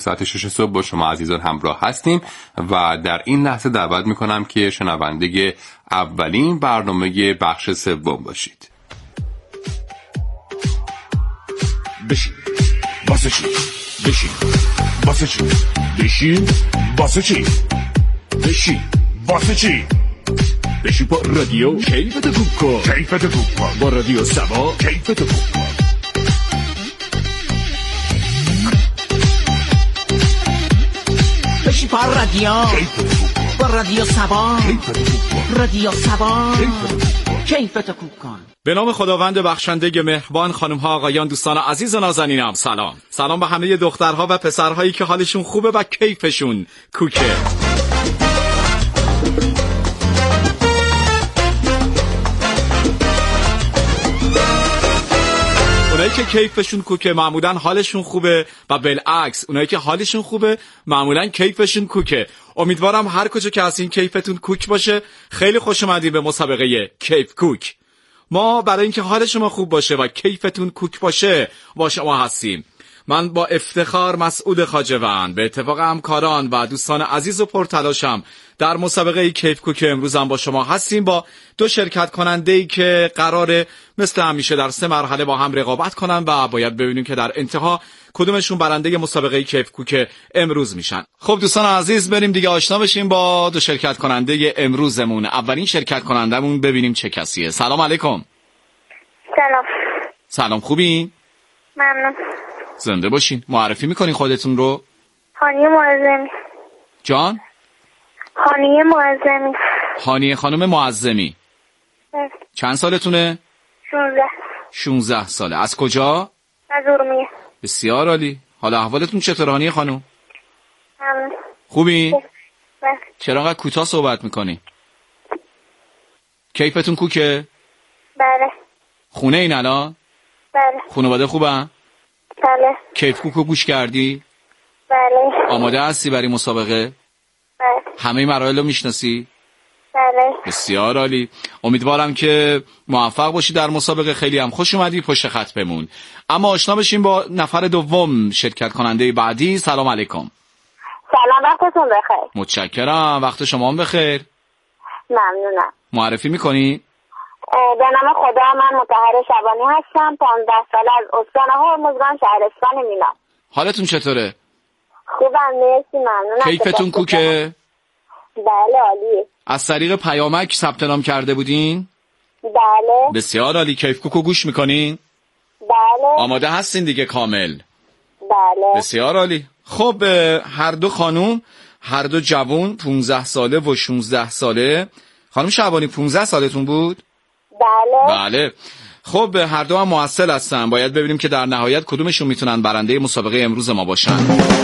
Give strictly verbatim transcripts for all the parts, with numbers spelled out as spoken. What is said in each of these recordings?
ساعت شش صبح با شما عزیزان همراه هستیم و در این لحظه دعوت میکنم که شنونده اولین برنامه بخش سوم باشید. بشین واسه چی؟ بشین واسه چی؟ بشین واسه چی؟ بشین واسه چی؟ بشین با رادیو کیفتو خوب کن، کیفتو خوب کن با رادیو سبا، کیفتو خوب کن. بشین با رادیو با رادیو سبا، رادیو سبا کیفتو خوب کن. به نام خداوند بخشنده مهربان، خانم ها، آقایان، دوستان عزیز و نازنینم، سلام. سلام به همه دخترها و پسرهایی که حالشون خوبه و کیفشون کوکه. اونایی که کیفشون کوکه معمولاً حالشون خوبه و بالعکس اونایی که حالشون خوبه معمولاً کیفشون کوکه. امیدوارم هر کجا که هستین کیفتون کوک باشه. خیلی خوش اومدین به مسابقه کیف کوک. ما برای اینکه حال شما خوب باشه و کیفتون کوک باشه با شما هستیم. من با افتخار مسعود خواجه‌وند به اتفاق همکاران و دوستان عزیز و پرتلاشم در مسابقه کیف کوک امروزم با شما هستیم با دو شرکت کننده‌ای که قراره مثل همیشه در سه مرحله با هم رقابت کنن و باید ببینیم که در انتها کدومشون برنده مسابقه کیف کوک امروز میشن. خب دوستان عزیز، بریم دیگه آشنا بشیم با دو شرکت کننده امروزمون. اولین شرکت کنندمون ببینیم چه کسیه. سلام علیکم. سلام. سلام، خوبین؟ ممنون. زنده باشین. معرفی میکنین خودتون رو؟ هانیه معظمی. جان؟ هانیه معظمی. هانیه خانم معظمی. بس. چند سالتونه؟ شونزده. شونزده ساله. از کجا؟ از ارومیه. بسیار عالی. حالا احوالتون چطوره هانیه خانم؟ ممنون. خوبین؟ بس. چرا انقدر کوتاه صحبت میکنی؟ کیفتون کوکه؟ بله. خونه این الان؟ بله. خانواده خوبن؟ بله. کیف کوکو گوش کردی؟ بله. آماده هستی برای مسابقه؟ بله. همه مراحل رو میشناسی؟ بله. بسیار عالی. امیدوارم که موفق باشی در مسابقه. خیلی هم خوش اومدی، پشت خط بمون. اما آشنا بشیم با نفر دوم شرکت کننده بعدی. سلام علیکم. سلام، وقتتون بخیر. متشکرم، وقت شما هم بخیر. ممنونم. معرفی میکنی؟ به نام خدا، من مطهر شبانی هستم. پانزده ساله، از استان هرمزگان، شهرستان مینا. حالتون چطوره؟ خوبم، مرسی، ممنونم. کیفتون کوکه؟ بله، عالیه. از طریق پیامک ثبت نام کرده بودین؟ بله. بسیار عالی. کیف کوکو گوش میکنین؟ بله. آماده هستین دیگه کامل؟ بله. بسیار عالی. خب هر دو خانوم، هر دو جوان، پونزده ساله و شونزده ساله. خانم شعبانی پونزده سالتون بود؟ بله. بله. خب هر دو هم مؤثر هستن. باید ببینیم که در نهایت کدومشون میتونن برنده مسابقه امروز ما باشن.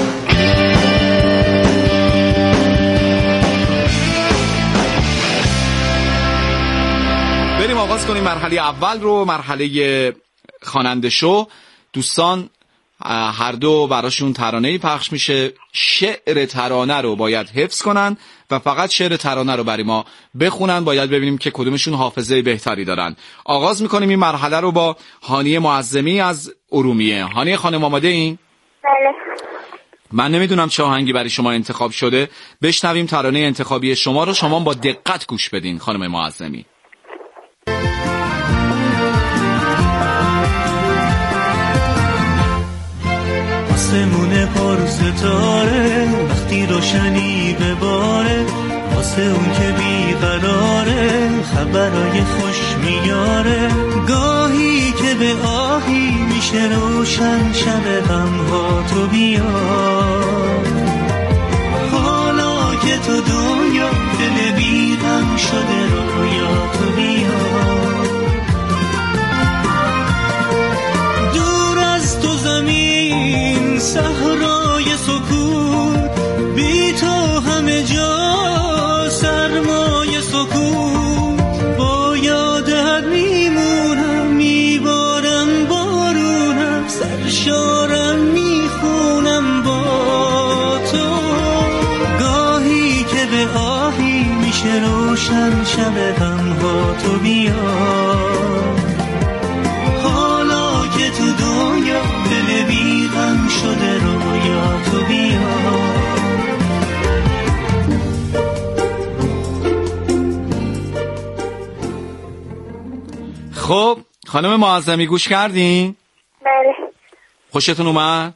بریم آغاز کنیم مرحله اول رو، مرحله خواننده شو. دوستان هر دو براشون ترانه‌ای پخش میشه. شعر ترانه رو باید حفظ کنن و فقط شعر ترانه رو برای ما بخونن. باید ببینیم که کدومشون حافظه بهتری دارن. آغاز میکنیم این مرحله رو با هانیه معظمی از ارومیه. هانیه خانم آماده این؟ بله. من نمیدونم چه آهنگی برای شما انتخاب شده. بشنویم ترانه انتخابی شما رو. شما با دقت گوش بدین خانم معظمی. آسمون پر ستاره وقتی روشنی بباره، واسه اون که بیقراره خبرای خوش میاره. گاهی که به آهی میشه روشن شب غمها تو بیار. حالا که تو دنیا دل بی غم شده رویا تو بیار. دور از تو زمین صحرای سکوت، بی تو همه جا سرمای سکوت. با یادت میمونم، میبارم بارونم، سرشارم میخونم با تو. گاهی که به آهی میشه روشن شب غمها تو بیار. حالا که تو دنیا دل بی غم شده رویا تو بیار. خب خانم معظمی گوش کردین؟ بله خوشتون اومد؟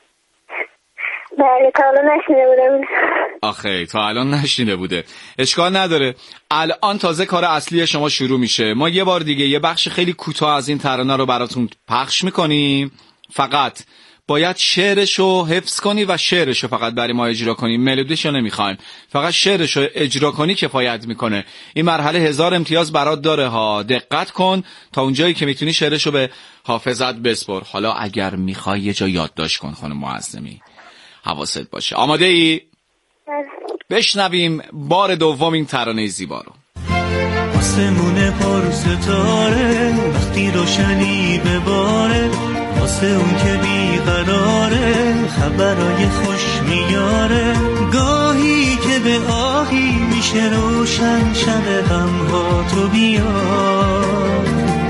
بله تا الان نشنیده بودم. آخه تا الان نشنیده بوده. اشکال نداره. الان تازه کار اصلی شما شروع میشه. ما یه بار دیگه یه بخش خیلی کوتاه از این ترانه رو براتون پخش میکنیم. فقط باید شعرشو حفظ کنی و شعرشو فقط برای ما اجرا کنی. ملودیشو نمیخوایم. فقط شعرشو اجرا کنی کفایت میکنه. این مرحله هزار امتیاز برات داره ها. دقت کن تا اونجایی که میتونی شعرشو به حافظت بسپر. حالا اگر میخوای یه جا یادداشت کن خانم معظمی. حواست باشه. آماده ای؟ بشنویم بار دوم این ترانه زیبا رو. آسمون پر ستاره وقتی روشنی بباره، واسه اون که بیقراره خبرای خوش میاره، گاهی که به آهی میشه روشن شب غمها تو بیار،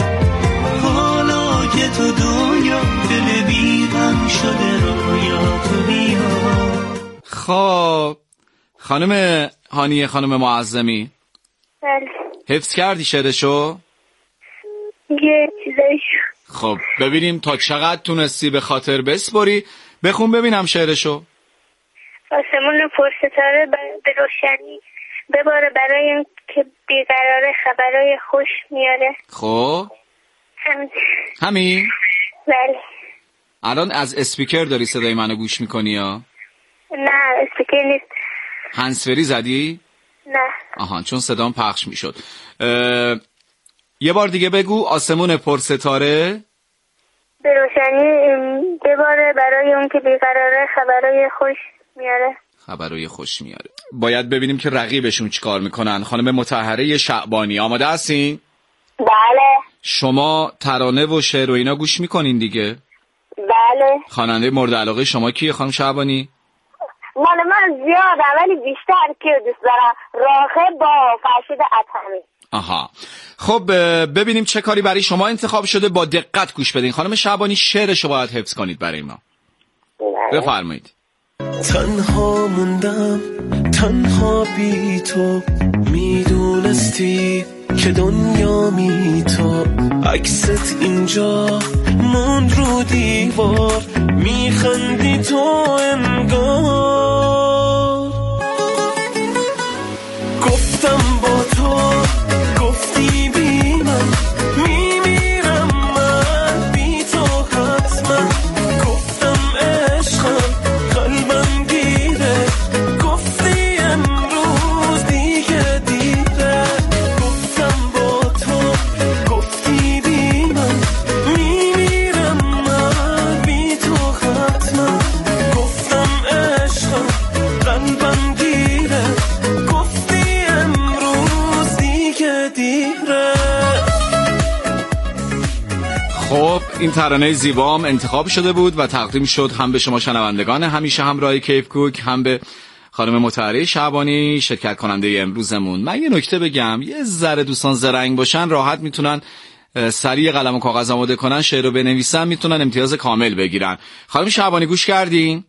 حالا که تو دنیا دل بی غم شده رویا تو بیار. خب خانم هانیه، خانم معظمی، بله حفظ کردی شعرشو؟ یه چیزایشو. خب ببینیم تا چقدر تونستی به خاطر بسپری. بخون ببینم شعرشو. آسمون پر ستاره به روشنی بباره، برای اون که بیقراره خبرای خوش میاره. خب همین. همین؟ بله. الان از اسپیکر داری صدای منو گوش میکنی یا؟ نه اسپیکر نیست. هندزفری زدی؟ نه. آها، چون صدام پخش میشد. یه بار دیگه بگو. آسمون پر ستاره به روشنی بباره، برای اون که بیقراره خبرای خوش میاره. خبرای خوش میاره. باید ببینیم که رقیبشون چیکار میکنن. خانم مطهره شعبانی آماده هستین؟ بله. شما ترانه و شعر و اینا گوش میکنین دیگه؟ بله. خواننده مورد علاقه شما کیه خانم شعبانی؟ مال من زیادم ولی بیشتر که دوست دارم راغب با فرشید عطمی. آها، خب ببینیم چه کاری برای شما انتخاب شده. با دقت گوش بدین. خانم شعبانی شعرشو باید حفظ کنید برای ما. بله. بفرمایید. تنها موندم تنها بی تو، میدونستی که دنیا می تو، عکست اینجا موند رو دیوار، میخندی تو انگار، گفتم با تو گفتی بی من، میمیرم من بی تو حتما، گفتم عشقم قلبم گیره، گفتی امروز دیگه دیره، گفتم با تو گفتی بی من، میمیرم من بی تو حتما، گفتم عشقم قلبم گیره، گفتی امروز دیگه دیره. خب این ترانه زیبام انتخاب شده بود و تقدیم شد هم به شما شنوندگان همیشه همراه کیف کوک، هم به خانم مطهره شعبانی شرکت کننده امروزمون. من یه نکته بگم، یه ذره دوستان زرنگ باشن راحت میتونن سریع قلم و کاغذ آماده کنن، شعر رو بنویسن، میتونن امتیاز کامل بگیرن. خانم شعبانی گوش کردین؟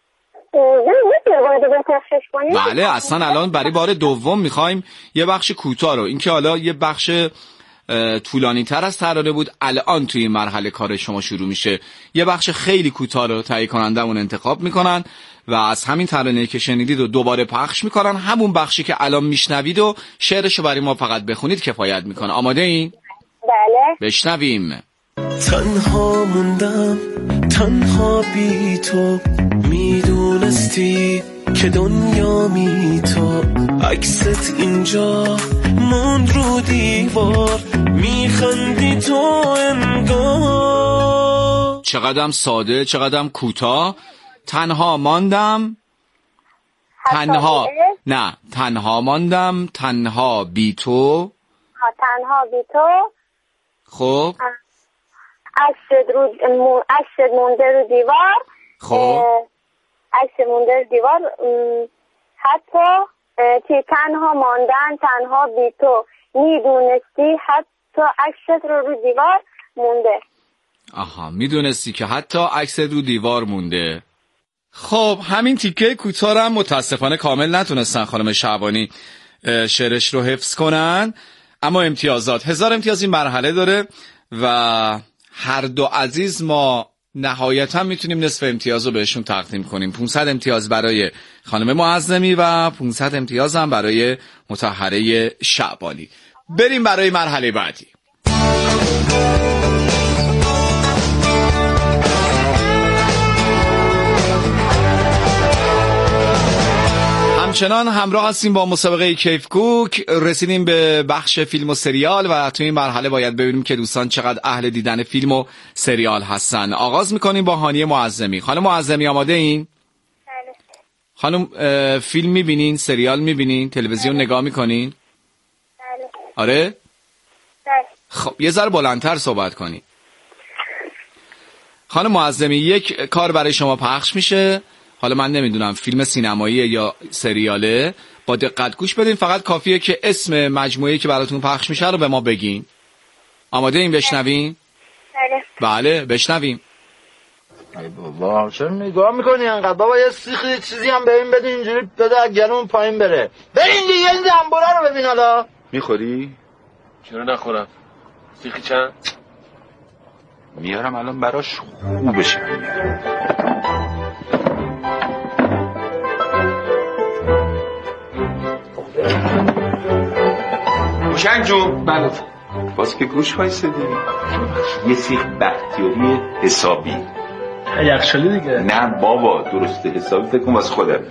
بله، اصلا الان برای بار دوم میخوایم یه بخش کوتاه رو، اینکه حالا یه بخش طولانی تر از ترانه بود، الان توی این مرحله کار شما شروع میشه. یه بخش خیلی کوتاه رو تهیه کنندمون انتخاب میکنن و از همین ترانه‌ای که شنیدید و دوباره پخش میکنن. همون بخشی که الان میشنوید و شعرشو برای ما فقط بخونید کفایت میکنه. آماده این؟ بله. بشنویم. تنها موندم تنها بی تو، میدونستی که دنیا می تو، عکست اینجا موند رو دیوار، میخندی تو انگار. چقدرم ساده، چقدرم کوتاه. تنها ماندم تنها نه تنها ماندم تنها بی تو، تنها بی تو. خب عکس رو عکس مونده رو دیوار. خب عکس مونده رو دیوار. حتی که تنها ماندن تنها بی تو، میدونستی حتی عکست رو رو دیوار مونده. آها، میدونستی که حتی عکس رو دیوار مونده. خب همین تیکه کوتاه هم متاسفانه کامل نتونستن خانم شعبانی شعرش رو حفظ کنن. اما امتیازات هزار امتیاز این مرحله داره و هر دو عزیز ما نهایتا میتونیم نصف امتیاز رو بهشون تقدیم کنیم. پانصد امتیاز برای خانم معظمی و پانصد امتیاز هم برای مطهره شعبانی. بریم برای مرحله بعدی. همچنان همراه هستیم با مسابقه کیف کوک. رسیدیم به بخش فیلم و سریال و توی این مرحله باید ببینیم که دوستان چقدر اهل دیدن فیلم و سریال هستن. آغاز میکنیم با هانیه معظمی. خانم معظمی آماده این؟ بله. خانم فیلم میبینین؟ سریال میبینین؟ تلویزیون بله. نگاه میکنین؟ بله. آره؟ بله. خب یه ذره بلندتر صحبت کنین. خانم معظمی یک کار برای شما پخش میشه، حالا من نمیدونم فیلم سینمایی یا سریاله، با دقت گوش بدین. فقط کافیه که اسم مجموعه‌ای که براتون پخش میشه رو به ما بگین. آماده این بشنوین؟ بله. بله بشنویم. ای بابا چرا نگاه میکنی انقدر؟ بابا یه سیخی چیزی هم به این بده، اینجوری بده گلون پایین بره. برین دیگه این دنبوره رو ببین. حالا میخوری؟ چرا نخورم؟ سیخی چند؟ میارم الان براش خوبش میارم. موشنگ جون. بله. باز که گوش وایسادی یه سیخ بختیاری حسابی. یخچالی دیگه. نه بابا درسته حسابی فکر کن واسه خودم.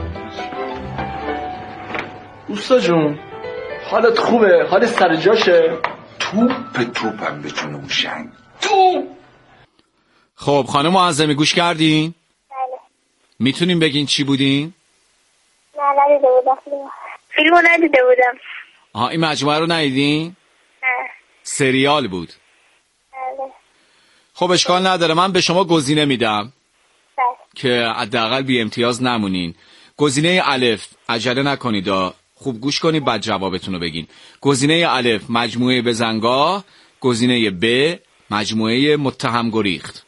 اوستا جون حالت خوبه؟ حالت سر جاشه؟ توپ توپم به جون موشنگ. تو خب خانم معظمی گوش کردین؟ بله. میتونین بگین چی بودین؟ نه ندیده بودم فیلمو. فیلمو ندیده بودم. آها این مجموعه رو ندیدین؟ نه. سریال بود. بله. خب اشکال نداره، من به شما گزینه میدم بله. که حداقل بی امتیاز نمونین. گزینه الف، عجله نکنید، خوب گوش کنید بعد جوابتون رو بگین. گزینه الف مجموعه بزنگاه، گزینه ب مجموعه متهم گریخت.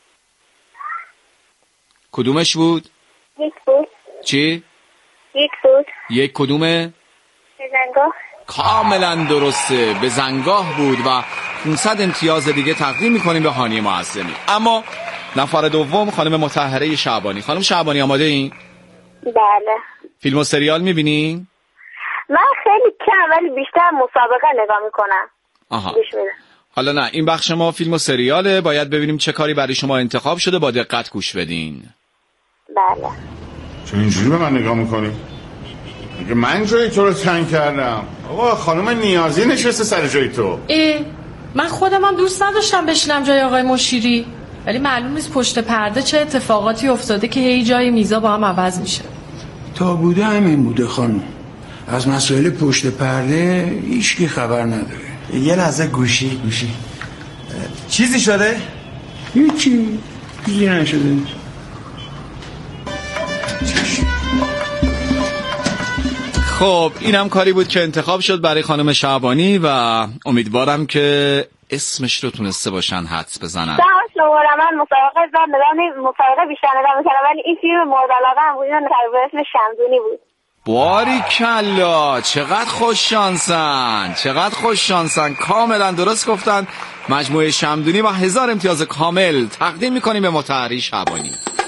کدومش بود؟ یک بود. چی؟ یک بود. یک کدومه؟ بزنگاه. کاملا درسته، بزنگاه بود و پانصد امتیاز دیگه تقدیم میکنیم به هانیه معظمی. اما نفر دوم خانم مطهره شعبانی. خانم شعبانی آماده این؟ بله. فیلم و سریال میبینین؟ من خیلی کم ولی بیشتر مسابقه نگاه میکنم. آها. گوش میدم. حالا نه این بخش ما فیلم و سریاله، باید ببینیم چه کاری برای شما انتخاب شده، با دقت گوش بدین. بله. چون اینجوری به من نگاه میکنی؟ میگه من جای تو رو تنگ کردم. آقا خانم نیازی نشسته سر جای تو. اه من خودم هم دوست نداشتم بشینم جای آقای مشیری، ولی معلوم نیست پشت پرده چه اتفاقاتی افتاده که هی جای میزا با هم عوض میشه. تا بوده همین بوده خانم. از مسائل پشت پرده هیچکی خبر نداره. یه لحظه گوشی گوشی چیزی شده؟ هیچی چیزی نشده. خب اینم کاری بود که انتخاب شد برای خانم شعبانی و امیدوارم که اسمش رو تونسته باشن حدس بزنن. ده شماره من مسابقه زن ندام، مسابقه بیشتر ندام میکنم ولی این فیلم مورد علاقه هم بود. این اسم شمدونی بود. باریکلا، چقدر خوش شانسن، چقدر خوش شانسن، کاملا درست گفتن. مجموعه شمدونی و هزار امتیاز کامل تقدیم میکنیم به مطهره شعبانی.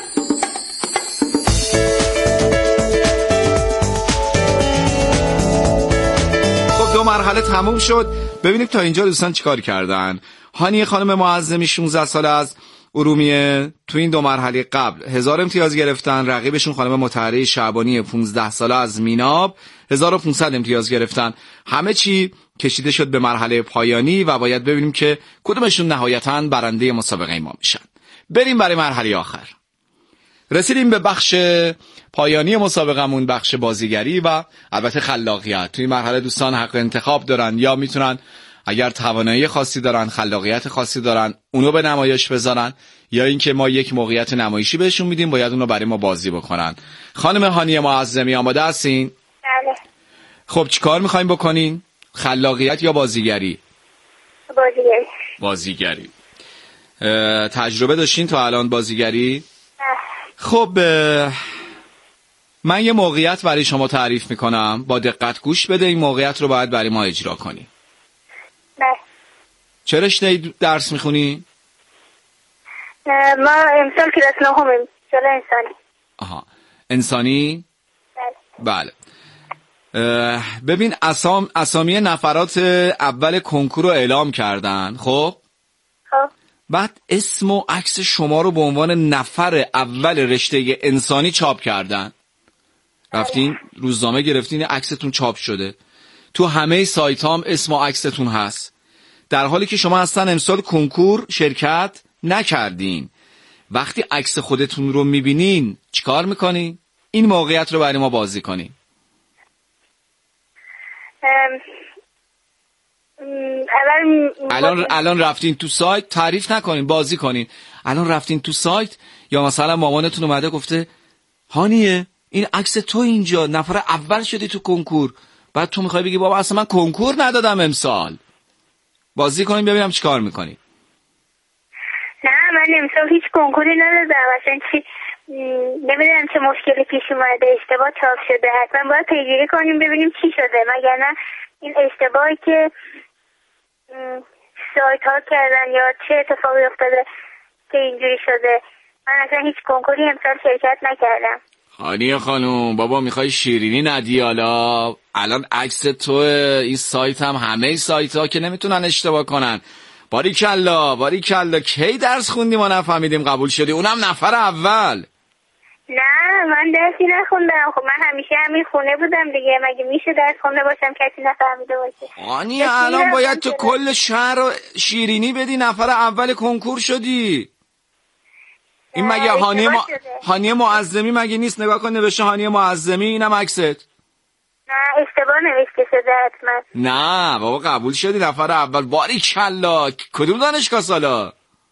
خب دو مرحله تموم شد. ببینیم تا اینجا دوستان چیکار کردن. هانیه خانم معظمی شانزده ساله از ارومیه تو این دو مرحله قبل هزار امتیاز گرفتن. رقیبشون خانم مطهره شعبانی پانزده ساله از میناب هزار و پانصد امتیاز گرفتن. همه چی کشیده شد به مرحله پایانی و باید ببینیم که کدومشون نهایتاً برنده مسابقه ما میشن. بریم برای مرحله آخر. رسیدیم به بخش پایانی مسابقمون، بخش بازیگری و البته خلاقیت. توی مرحله دوستان حق انتخاب دارن، یا میتونن اگر توانایی خاصی دارن، خلاقیت خاصی دارن، اونو به نمایش بذارن، یا اینکه ما یک موقعیت نمایشی بهشون میدیم باید اونو برای ما بازی بکنن. خانم هانیه معظمی آماده هستین؟ بله. خب چیکار میخوایم بکنین؟ خلاقیت یا بازیگری؟ بازیگری. بازیگری. تجربه داشتین تا الان بازیگری؟ نه. خب من یه موقعیت برای شما تعریف میکنم، با دقت گوش بده. این موقعیت رو باید برای ما اجرا کنی. چه رشته‌ای درس میخونی؟ ما امسال کلاس نهمیم، سال انسانی. آها، انسانی؟ بله. بله. ببین اسام اسامی نفرات اول کنکور رو اعلام کردن. خب خب بعد اسم و عکس شما رو به عنوان نفر اول رشته انسانی چاپ کردن. رفتین روزنامه گرفتین، عکستون چاپ شده تو همه سایت هم، اسم و عکستون هست، در حالی که شما اصلا امسال کنکور شرکت نکردین. وقتی عکس خودتون رو میبینین چیکار میکنین؟ این موقعیت رو برای ما بازی کنین. الان الان رفتین تو سایت، تعریف نکنین، بازی کنین. الان رفتین تو سایت، یا مثلا مامانتون اومده گفته هانیه این عکس تو اینجا، نفر اول شدی تو کنکور، بعد تو میخوای بگی بابا اصلا من کنکور ندادم امسال. بازی کنین ببینم چیکار میکنین. نه من امسال هیچ کنکوری ندادم، اصلا چی نمیدونم چه مشکلی پیش اومده، اشتباه چاپ شده، حتما باید پیگیری کنیم ببینیم چی شده، مگر نه این اشتباهی که سایت ها کردن یا چه اتفاقی افتاده که اینجوری شده. من اصلا هیچ کنکوری امسال شرکت نکردم. هانیه خانوم بابا میخوای شیرینی ندی؟ حالا الان عکس تو این سایت هم همه سایت ها که نمیتونن اشتباه کنن. باریکلا باریکلا، کی درس خوندی ما نفهمیدیم قبول شدی، اونم نفر اول. نه من درسی نخوندم، خب من همیشه همین خونه بودم دیگه، مگه میشه درس خونده باشم کسی نفهمیده باشه؟ هانیه الان باید تو کل شهر رو شیرینی بدی، نفر اول کنکور شدی. این مگه هانیه ما... هانیه معظمی مگه نیست؟ نگاه کن نوشته هانیه معظمی، اینم عکست. نه اشتباه نوشته شده حتما. نه بابا قبول شدی نفر اول. باریکلا. کدوم دانشگاه سالا؟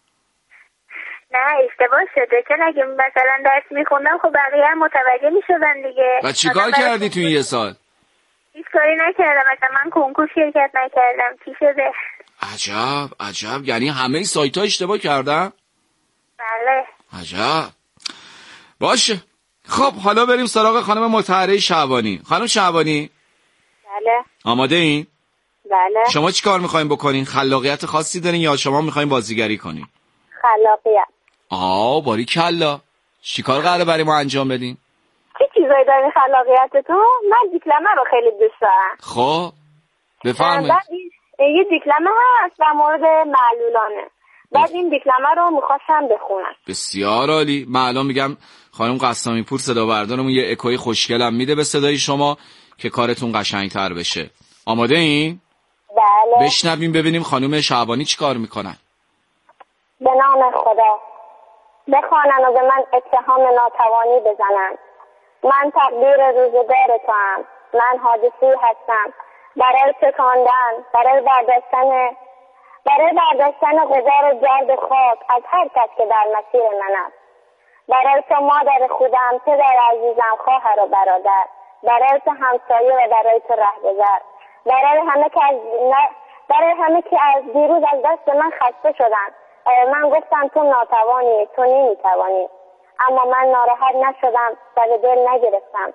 نه اشتباه شده، چون اگه مثلا درس میخوندم خب بقیه هم متوجه میشدن دیگه. و چیکار کردی تو این یه سال؟ هیچ کاری نکردم، مثلا من کنکور شرکت نکردم. چی شده؟ عجب عجب، یعنی همه سایت ها اشتباه کردن؟ بله. عجب. باشه خب حالا بریم سراغ خانم مطهره شعبانی. خانم شعبانی بله. آماده این؟ بله. شما چی کار میخواین بکنین؟ خلاقیت خاصی دارین یا شما میخواین بازیگری کنین؟ خلاقیت. آه باریکلا. چی کار قراره برای ما انجام بدین؟ چی چیزایی دارین خلاقیتتون؟ من دیپلمه رو خیلی دوست دارم. خب بفرمایید. یه دیپلمه هست در مورد معلولانه، بعد این دیپلمه رو میخواستم بخونم. بسیار عالی. من الان میگم خانم قسامی پور صدا بردارمون یه اکوی خوشگلم میده به صدای شما که کارتون قشنگتر بشه. آماده این؟ بله. بشنویم ببینیم خانم شعبانی چی کار میکنن. به نام خدا، بخوانن و به من اتهام ناتوانی بزنن. من تقدیر روزگار تو هم، من حادثی هستم برای تکاندن، برای برداشتن برای برداشتن غبار گرد خاک از هر کس که در مسیر من است. برای تو مادر خودم، پدر عزیزم، خواهر و برادر، برای تو همسایه و برای تو رهگذر، برای همه که از برای همه که از دیروز از دست من خسته شدن. من گفتم تو ناتوانی، تو نمیتوانی، اما من ناراحت نشدم و به دل نگرفتم.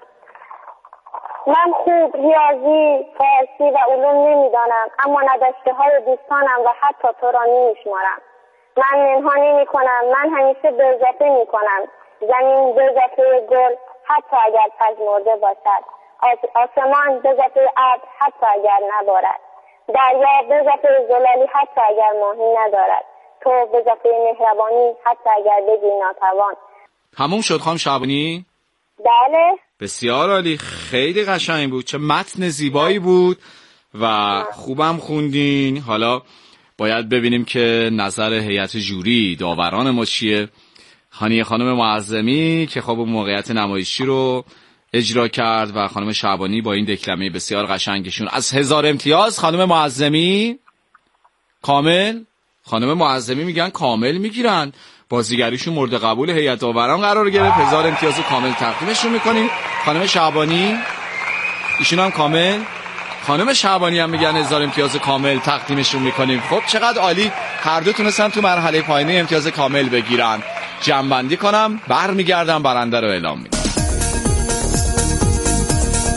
من خوب ریاضی، فارسی و علوم نمیدانم، اما نداشته های دوستانم و حتی تو را نمیشمارم. من منها نمی کنم، من همیشه برزفه می کنم. زمین برزفه گل حتی اگر پژمرده باشد، آسمان برزفه ابر حتی اگر نبارد، دریا برزفه زلالی حتی اگر ماهی ندارد، تو برزفه مهربانی حتی اگر بگی ناتوان. تموم شد خانم شعبانی؟ بله. بسیار عالی، خیلی قشنگ بود، چه متن زیبایی بود و خوبم خوندین. حالا باید ببینیم که نظر هیئت جوری داوران ما چیه. هانیه خانم معظمی که خب موقعیت نمایشی رو اجرا کرد و خانم شعبانی با این دکلمه بسیار قشنگشون از هزار امتیاز. خانم معظمی کامل، خانم معظمی میگن کامل میگیرن، بازیگریشون مورد قبول هیئت داوران قرار گرفت، هزار امتیاز کامل تقدیمشون میکنیم. خانم شعبانی ایشون هم کامل، خانم شعبانی هم میگن هزار امتیاز کامل تقدیمشون میکنیم. خب چقدر عالی، هر دو تونستن تو مرحله پایینی امتیاز کامل بگیرن. جمع‌بندی کنم برمیگردم برنده رو اعلام میکنم.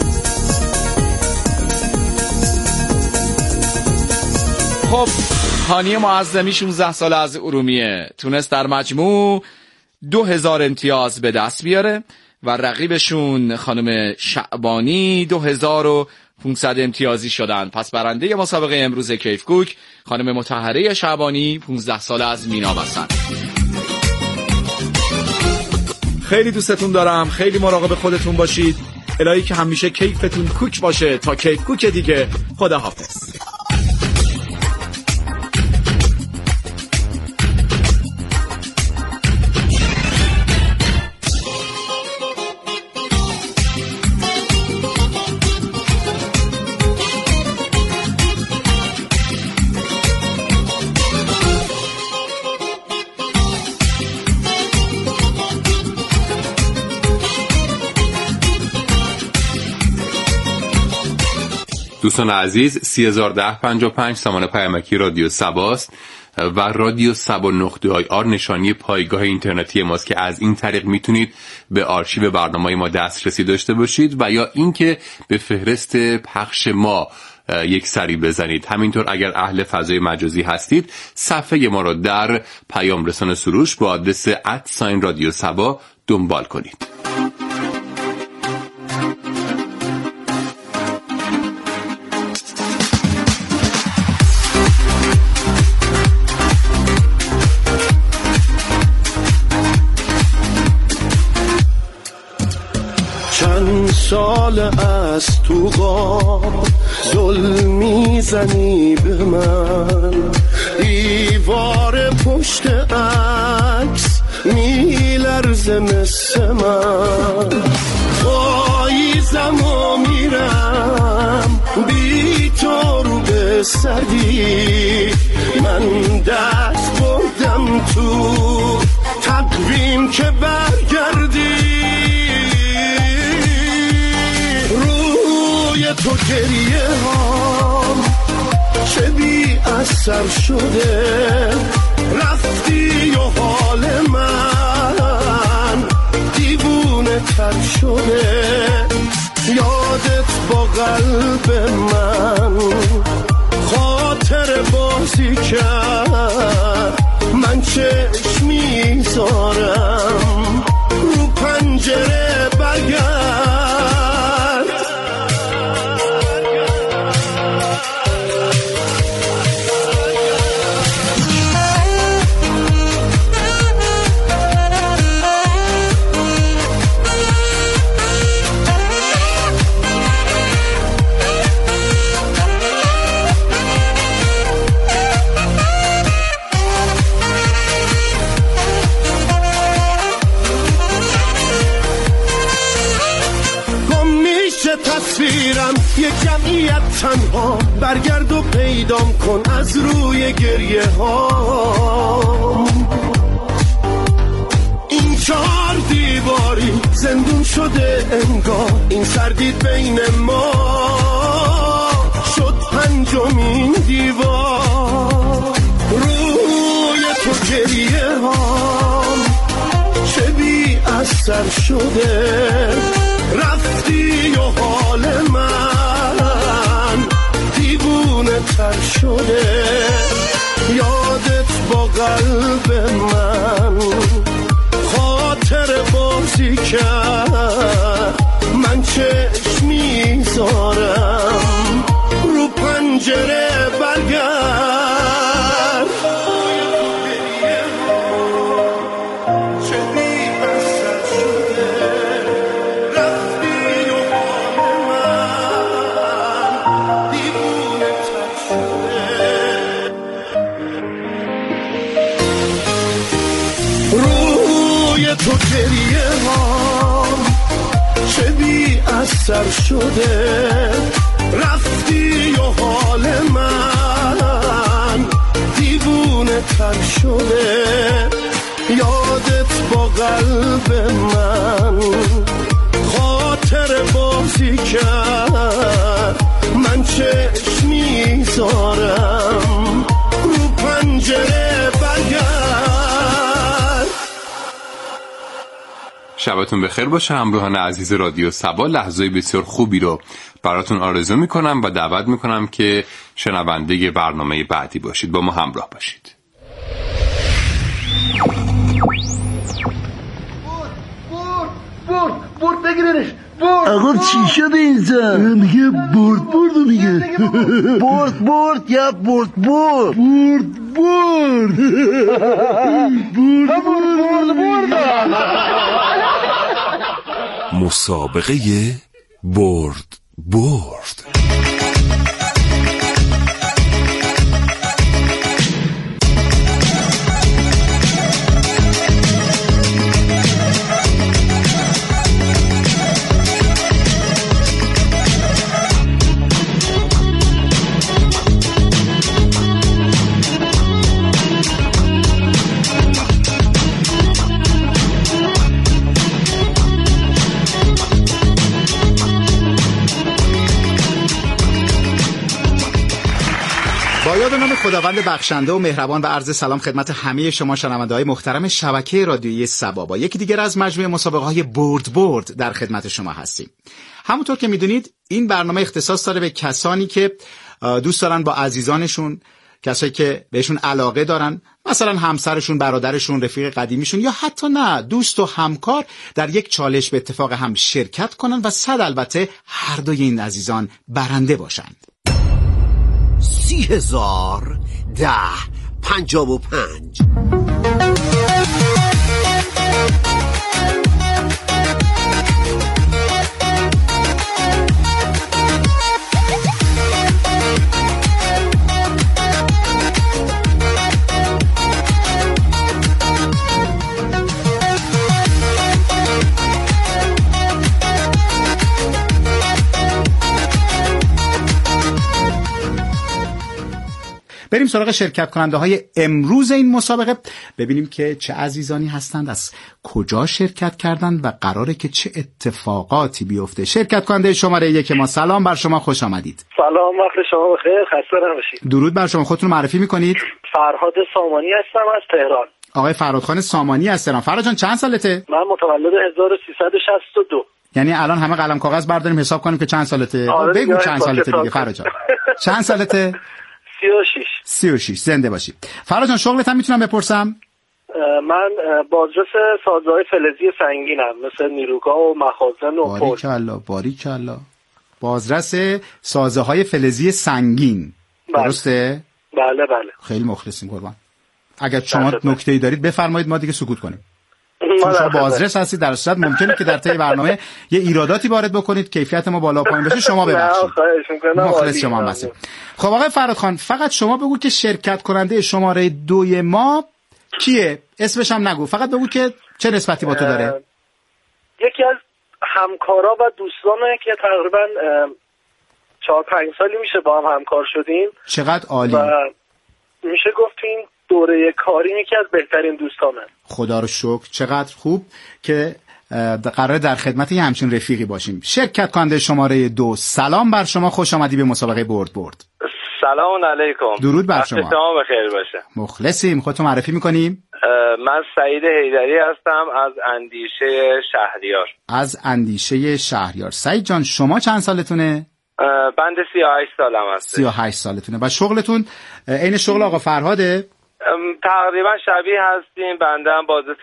خب هانی معظمی شانزده ساله از ارومیه تونست در مجموع دو هزار امتیاز به دست بیاره و رقیبشون خانم شعبانی دو هزار و پانصد امتیازی شدن. پس برنده مسابقه امروز کیف کوک خانم مطهره شعبانی پانزده ساله از مینا هستن. خیلی دوستتون دارم، خیلی مراقب خودتون باشید. الهی که همیشه کیفتون کوک باشه. تا کیف کوک دیگه، خدا حافظ. دوستان عزیز، سی هزار و ده پنجاه و پنج سامان پیامکی رادیو سباست و رادیو سبا نقطه آی آر نشانی پایگاه اینترنتی ماست که از این طریق میتونید به آرشیو برنامه‌های ما دسترسی داشته باشید و یا اینکه به فهرست پخش ما یک سری بزنید. همینطور اگر اهل فضای مجازی هستید صفحه ما را در پیام رسان سروش با آدرس ات ساین رادیو سبا دنبال کنید. سال از تو غار ظلم میزنی به من، دیوار پشت عکس میلرزه مثل من، پاییزم و میرم بی تو رو به سدی، من دست بردم تو تقویم که برگردی، تو گریه هام چه بی اثر شده، رفتی و حال من دیوونه تر شده، یادت با قلب من خاطر بازی کرد، من چشم میذارم رو پنجره برگرد. تصویرم یک جمعیت تنها، برگرد و پیدام کن از روی گریه ها، این چهار دیواری زندون شده انگار، این سردید بین ما شد پنجمین دیوار، روی تو گریه ها چه بی اثر شده، رفتی و حال من دیوونه تر شده، یادت با قلب من خاطر بازی کرد، من چشم میذارم رو پنجره برگرد. تو گریه ها چه بی اثر شده، رفتی و حال من دیوونه تر شده، یادت با قلب من خاطر بازی کرد، من چشم میذارم رو پنجره برگرد. شبتون بخیر باشه. همراهان عزیز رادیو صبا، لحظه بسیار خوبی رو براتون آرزو میکنم و دعوت میکنم که شنونده برنامه بعدی باشید. با ما همراه باشید. برد برد بگیرنش برد. آقا چی شده اینجا؟ میگه برد برد میگه برد برد یا برد برد برد برد برد برد برد. مسابقه برد برد. با یاد نام خداوند بخشنده و مهربان و عرض سلام خدمت همه شما شنونده‌های محترم شبکه رادیویی صبا، با یکی دیگر از مجموعه مسابقه‌های برد برد در خدمت شما هستیم. همونطور که میدونید این برنامه اختصاص داره به کسانی که دوست دارن با عزیزانشون، کسایی که بهشون علاقه دارن، مثلا همسرشون، برادرشون، رفیق قدیمیشون یا حتی نه دوست و همکار، در یک چالش به اتفاق هم شرکت کنن و صد البته هر دوی این عزیزان برنده باشند. سی هزار ده پنجاب و پنج. بریم سراغ شرکت کننده های امروز این مسابقه، ببینیم که چه عزیزانی هستند، از کجا شرکت کردند و قراره که چه اتفاقاتی بیفته. شرکت کننده شماره یک ما، سلام بر شما، خوش آمدید. سلام، وقت شما بخیر، خسته نباشید. درود بر شما. خودتون معرفی میکنید؟ فرهاد سامانی هستم از تهران. آقای فرهاد خان سامانی از تهران. فرهاد جان چند سالته؟ من متولد هزار و سیصد و شصت و دو. یعنی الان همه قلم کاغذ برداریم حساب کنیم که چند سالته. آره بگو چند سالته دیگه فرهاد جان. چند سالته؟ سی و شش. سی و شش. زنده باشی. فرهاد جان شغلت هم میتونم بپرسم؟ من بازرس سازهای فلزی سنگینم، مثل نیروگاه و مخازن و پل. باریکالله باریکالله. بازرس سازه های فلزی سنگین. بله. درسته؟ بله بله. خیلی مخلصیم قربان. اگر شما نکته‌ای دارید بفرمایید، ما دیگه سکوت کنیم. چون شما بازرس هستید، در صورت ممکنه که در طی برنامه یه ایراداتی وارد بکنید، کیفیت ما بالا پایین بشه، شما ببخشید. مخلص شما هستیم. خب آقای فرهاد خان، فقط شما بگو که شرکت کننده شماره دوی ما کیه؟ اسمش هم نگو، فقط بگو که چه نسبتی با تو داره. یکی از همکارا و دوستانه که تقریبا چهار پنج سالی میشه با هم همکار شدیم. چقدر عالی. و میشه گفت این دوره کاری یکی از بهترین دوستانه. خدا رو شکر، چقدر خوب که قراره در خدمت یه همچین رفیقی باشیم. شرکت کننده شماره دو، سلام بر شما، خوش آمدی به مسابقه برد برد. سلام علیکم. درود بر شما. شما بخیر باشه. مخلصیم. خودتو معرفی میکنیم؟ من سعید حیدری هستم از اندیشه شهریار. از اندیشه شهریار. سعید جان شما چند سالتونه؟ بند سی و هشت سالم هست. سی و هشت سالتونه. و شغلتون عین شغل آقا فرهاده؟ تقریبا شبیه هستیم. بنده هم بازرس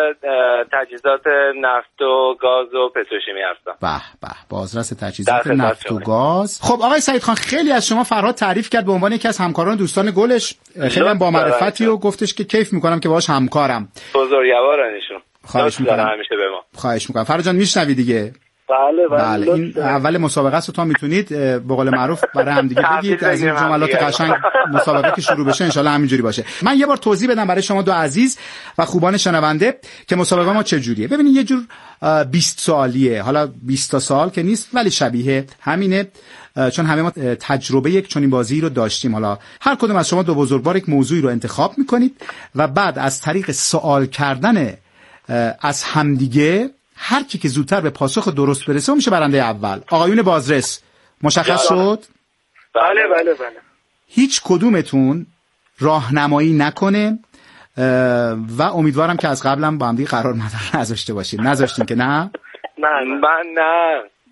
تجهیزات نفت و گاز و پتروشیمی هستم. به به، بازرس تجهیزات نفت و گاز. خب آقای سعید خان، خیلی از شما فرهاد تعریف کرد به عنوان یکی از همکاران دوستان گلش، خیلی هم با معرفتی و گفتش که کیف میکنم که باهاش همکارم. بزرگوارن ایشون. خواهش میکنم. همیشه به ما. خواهش میکنم. فرهاد جان میشنوی دیگه؟ بله بله, بله. این اول مسابقه است و تا میتونید به قول معروف برای هم دیگه بگید از این جملات قشنگ مسابقه که شروع بشه ان شاءالله همینجوری باشه. من یه بار توضیح بدم برای شما دو عزیز و خوبان شنونده که مسابقه ما چه جوریه. ببینید یه جور بیست سالیه، حالا بیست تا سال که نیست ولی شبیه همینه، چون همه ما تجربه یک چنین بازی رو داشتیم. حالا هر کدوم از شما دو بزرگوار یک موضوعی رو انتخاب میکنید و بعد از طریق سوال کردن از همدیگه هر کی که زودتر به پاسخ درست برسه میشه برنده اول. آقایون بازرس مشخص شد؟ بله بله بله. هیچ کدومتون راهنمایی نکنه و امیدوارم که از قبلم با هم دیگه قرار مدار نذاشته باشید. نذاشتین که نه؟ نه من نه